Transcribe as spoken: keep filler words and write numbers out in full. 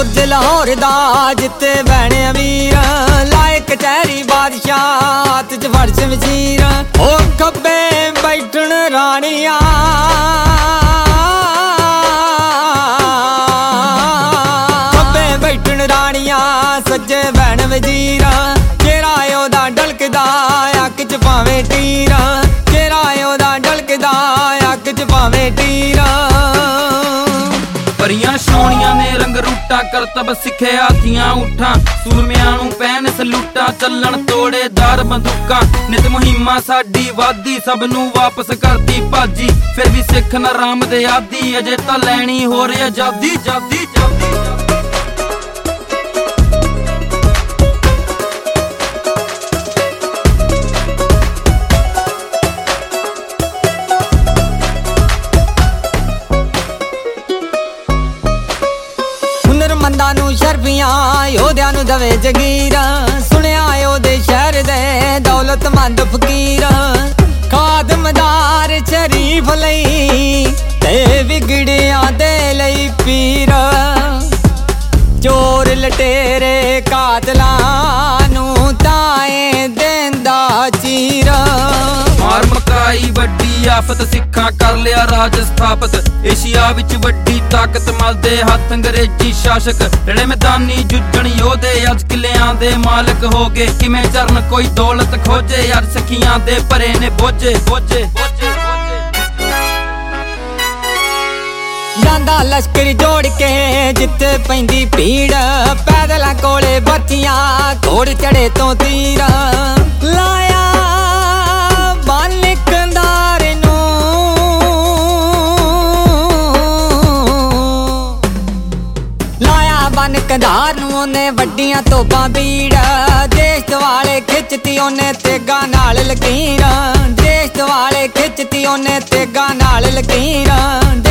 बुर्ज लाहौर दा जित्ते बैणे अमीर लाए कचहरी बादशाह हत्थ च फर्श वजीर ओ खब्बे बैठन रानियां खब्बे बैठन रानियां सज्जे बैण वजीर चेहरा ओदा ढलकदा अख च भावें तीर चेहरा ओदा ढलकदा अख च भावें तीर परियां सोहणियां ने रंग रूटा करतब सिखे हाथियां उठा सूरमियां नूं पैन सलूटा चलन तोड़े दार बंदूकां नित मुहिमां साडी वादी सब नूं वापस करदी भाजी फिर भी सिख ना राम दे आदी अजे तां लैणी हो रही आजादी जादी जादी मंदा नू शर्फियां योद्या नू दवे जगीर सुनिया ओदे शहर दे दौलतमंद फकीर खादमदार शरीफ लई ते विगड़ियां दे लई पीर चोर लटेरे कातलां नू ताए देंदा चीर मार मकाई वड्डी आफत सिखा कर लिया राज स्थापित एशिया विच वड्डी ताकत मलदे हथ अंग्रेजी शासक रणे मैदानी जुझण योधे अज किलियां दे मालक हो गए किवें चरण कोई दौलत खोजे अज सखियां दे भरे ने बोझे बोझे बोझे जांदा लश्कर जोड़ के जिथे पैंदी भीड़ पैदलां कोले बत्तियां घोड़ चढ़े तो तीर लाया बालिकदार नू लाया बन कंधार नू ओने वड्डियां तोपां बीड़ देश दवाले खिचती ओने तेगा नाल लकीर देश दवाले खिचती ओने तेगा नाल लकीर